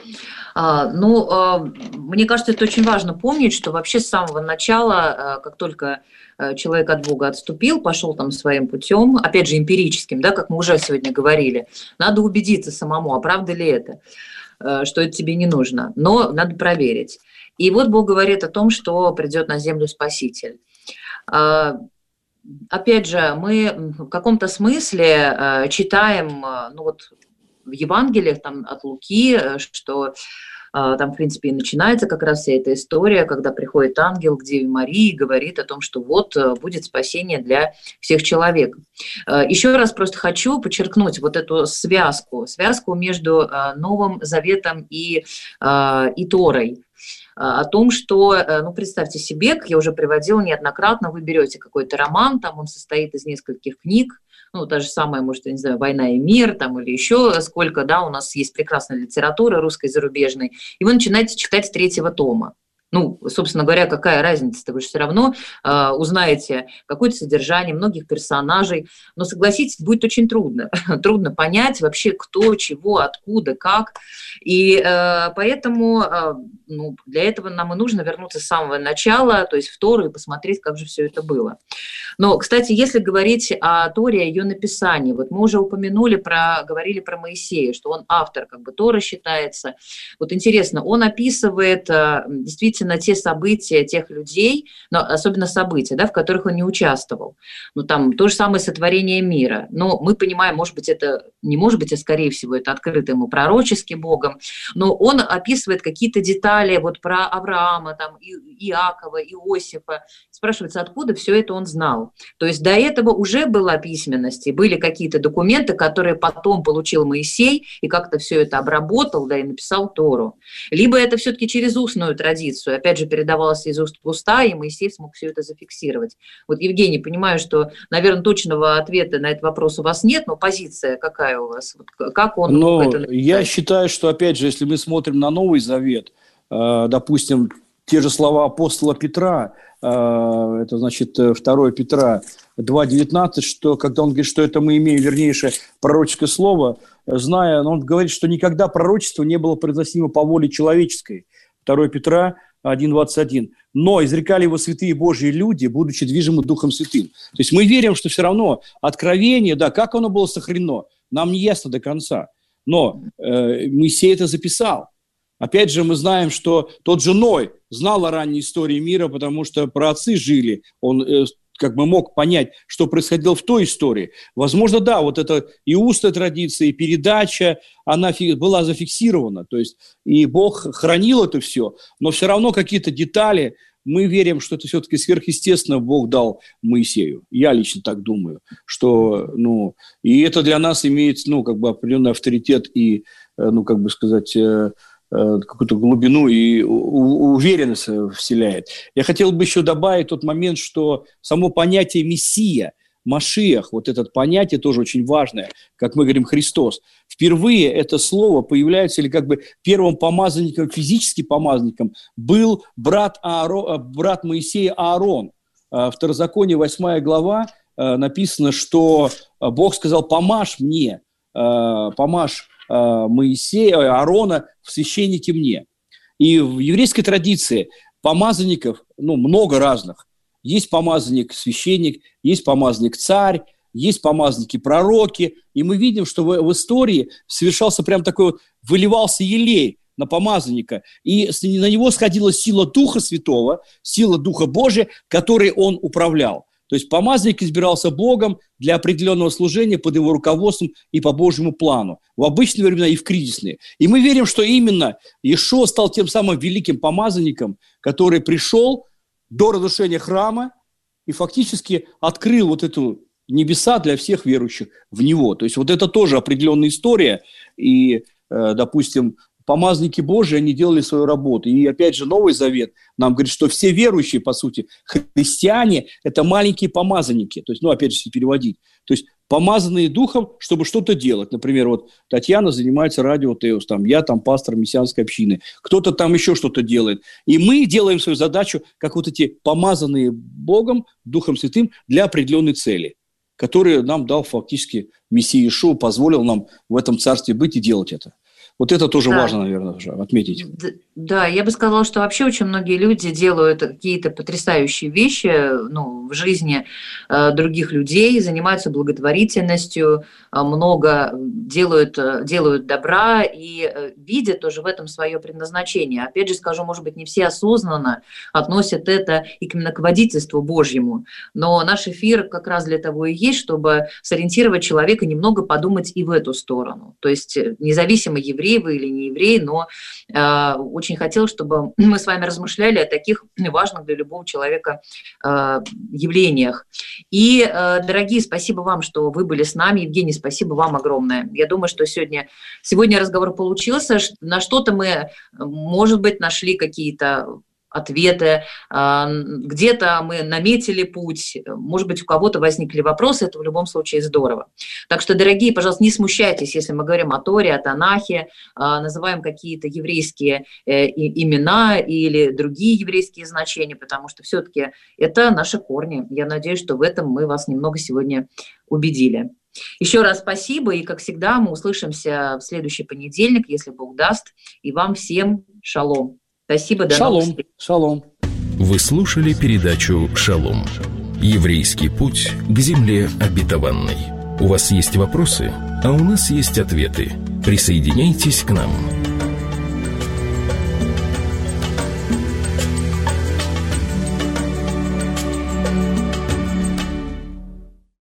А, ну, а, мне кажется, это очень важно помнить, что вообще с самого начала, а, как только а, человек от Бога отступил, пошел там своим путем, опять же эмпирическим, да, как мы уже сегодня говорили, надо убедиться самому, а правда ли это, а, что это тебе не нужно, но надо проверить. И вот Бог говорит о том, что придет на землю Спаситель. А, опять же, мы в каком-то смысле а, читаем, а, ну вот, в Евангелиях там, от Луки, что а, там, в принципе, и начинается как раз вся эта история, когда приходит ангел к Деве Марии и говорит о том, что вот будет спасение для всех человек. А, еще раз просто хочу подчеркнуть вот эту связку, связку между а, Новым Заветом и, а, и Торой. О том, что, ну, представьте себе, как я уже приводила неоднократно, вы берете какой-то роман, там он состоит из нескольких книг, ну, та же самая, может, я не знаю, «Война и мир», там, или еще сколько, да, у нас есть прекрасная литература русской, зарубежной, и вы начинаете читать с третьего тома. Ну, собственно говоря, какая разница-то? Вы же все равно э, узнаете какое-то содержание многих персонажей. Но, согласитесь, будет очень трудно. Трудно понять вообще, кто, чего, откуда, как. И э, поэтому э, ну, для этого нам и нужно вернуться с самого начала, то есть в Тору, и посмотреть, как же все это было. Но, кстати, если говорить о Торе, о ее написании, вот мы уже упомянули, про, говорили про Моисея, что он автор как бы Торы считается. Вот интересно, он описывает э, действительно те события тех людей, но особенно события, да, в которых он не участвовал. Ну, там то же самое сотворение мира. Но мы понимаем, может быть, это не может быть, а скорее всего, это открыто ему пророчески Богом, но он описывает какие-то детали вот про Авраама, там, И- Иакова, Иосифа. Спрашивается, откуда все это он знал. То есть до этого уже была письменность, и были какие-то документы, которые потом получил Моисей, и как-то все это обработал, да, и написал Тору. Либо это все-таки через устную традицию, опять же, передавалось из уст в уста, и Моисей смог все это зафиксировать. Вот, Евгений, понимаю, что, наверное, точного ответа на этот вопрос у вас нет, но позиция какая у вас? Вот как он Но мог это написать? я считаю, что, опять же, если мы смотрим на Новый Завет, э, допустим, те же слова апостола Петра, э, это значит второе Петра два девятнадцать, что когда он говорит, что это мы имеем вернейшее пророческое слово, зная, он говорит, что никогда пророчество не было произносимо по воле человеческой. второе Петра один двадцать один. Но изрекали его святые Божьи люди, будучи движимы Духом Святым. То есть мы верим, что все равно откровение, да, как оно было сохранено, нам не ясно до конца. Но э, Моисей это записал. Опять же, мы знаем, что тот же Ной знал о ранней истории мира, потому что праотцы жили. Он э, как бы мог понять, что происходило в той истории. Возможно, да, вот эта и устная традиция, и передача, она была зафиксирована. То есть и Бог хранил это все, но все равно какие-то детали, мы верим, что это все-таки сверхъестественно Бог дал Моисею. Я лично так думаю, что, ну, и это для нас имеет, ну, как бы определенный авторитет и, ну, как бы сказать, какую-то глубину и уверенность вселяет. Я хотел бы еще добавить тот момент, что само понятие «мессия», «машиах», вот это понятие тоже очень важное, как мы говорим «Христос». Впервые это слово появляется, или как бы первым помазанником, физически помазанником, был брат, Ааро, брат Моисея Аарон. В Второзаконии восьмая глава написано, что Бог сказал: «Помажь мне, помажь Моисея, Аарона в священнике мне». И в еврейской традиции помазанников, ну, много разных. Есть помазанник священник, есть помазанник царь, есть помазанники пророки. И мы видим, что в, в истории совершался прям такой вот, выливался елей на помазанника. И на него сходила сила Духа Святого, сила Духа Божия, которой он управлял. То есть помазанник избирался Богом для определенного служения под его руководством и по Божьему плану. В обычные времена и в кризисные. И мы верим, что именно Иешуа стал тем самым великим помазанником, который пришел до разрушения храма и фактически открыл вот эту небеса для всех верующих в него. То есть вот это тоже определенная история. И, допустим, помазанники Божии, они делали свою работу. И опять же, Новый Завет нам говорит, что все верующие, по сути, христиане, это маленькие помазанники. То есть, ну, опять же, если переводить. То есть, помазанные Духом, чтобы что-то делать. Например, вот Татьяна занимается радио Теос, там, я там пастор мессианской общины, кто-то там еще что-то делает. И мы делаем свою задачу, как вот эти помазанные Богом, Духом Святым, для определенной цели, которые нам дал фактически Мессия Иешуа, позволил нам в этом царстве быть и делать это. Вот это тоже да. важно, наверное, уже отметить. Да, я бы сказала, что вообще очень многие люди делают какие-то потрясающие вещи, ну, в жизни э, других людей, занимаются благотворительностью, э, много делают, э, делают добра и э, видят тоже в этом свое предназначение. Опять же скажу, может быть, не все осознанно относят это именно к водительству Божьему, но наш эфир как раз для того и есть, чтобы сориентировать человека, немного подумать и в эту сторону. То есть независимо, еврей вы или не еврей, но э, очень хотел, чтобы мы с вами размышляли о таких важных для любого человека э, явлениях. И, э, дорогие, спасибо вам, что вы были с нами. Евгений, спасибо вам огромное. Я думаю, что сегодня, сегодня разговор получился. На что-то мы, может быть, нашли какие-то ответы, где-то мы наметили путь, может быть, у кого-то возникли вопросы, это в любом случае здорово. Так что, дорогие, пожалуйста, не смущайтесь, если мы говорим о Торе, о Танахе, называем какие-то еврейские имена или другие еврейские значения, потому что все-таки это наши корни. Я надеюсь, что в этом мы вас немного сегодня убедили. Еще раз спасибо, и, как всегда, мы услышимся в следующий понедельник, если Бог даст, и вам всем шалом. Спасибо, до шалом, новых встреч. Шалом. Вы слушали передачу «Шалом». Еврейский путь к земле обетованной. У вас есть вопросы, а у нас есть ответы. Присоединяйтесь к нам.